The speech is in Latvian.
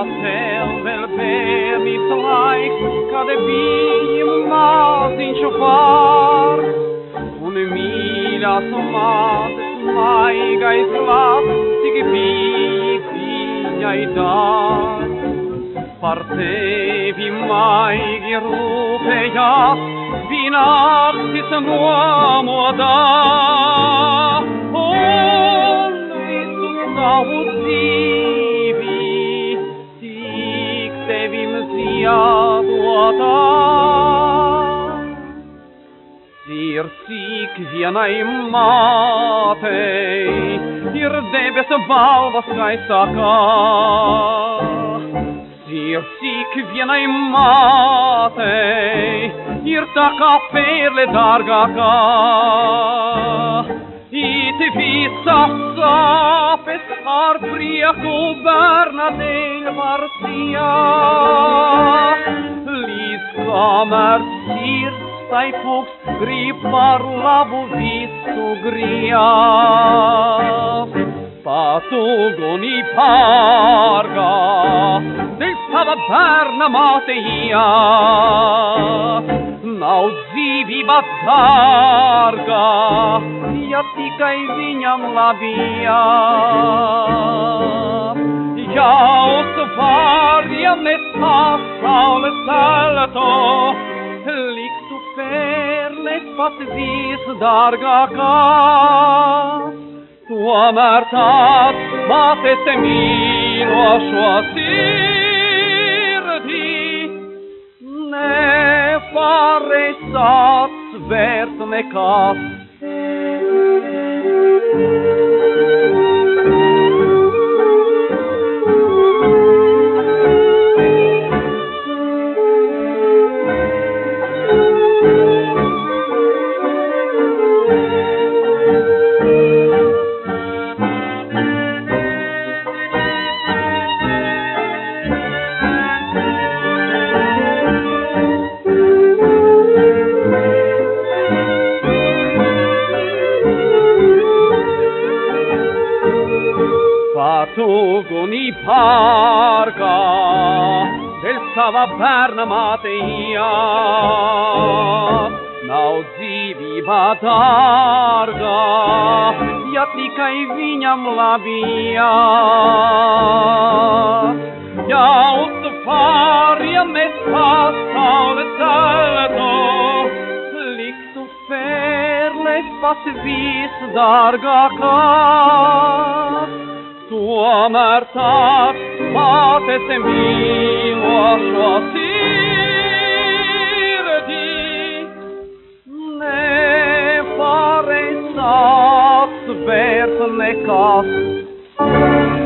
cel del bēnīt laiks, kad bija maziņš vārds, un mīļās mātes maigais glābs, tik bija viņai dārgs. Par tevi maigi rūpējās, viņa naktis nomodā, un visu savu dzīvi tik tevim ziedotā. Sirds ikvienai mātei ir debesu balva skaistākā. Sirds ikvienai mātei ir tā kā perle dārgākā. It visas sāpes ar prieku bērna dēļ var ciest, līdz kamēr sirds tai pūks grib par labu visu griezt. Patuguni pārgā, dēļ sava bērna mātejā, nav dzīvība dārgā, ja tikai viņam labijā. Jaus var, ja mēs pasaules celto, liktu perles pat visdārgākās. Tomēr tāds mātes mīlošo sirdī nevarēs atsvērt nekas. Patuguni pārgā, dēļ sava bērna mātejā, nav dzīvība dārgā, ja tikai viņam labijā. Jaus var, ja mēs pasaules celto, liktu perles pat visdārgākās. Tomēr tāds mātes mīlošo sirdī nevarēs atsvērt nekas.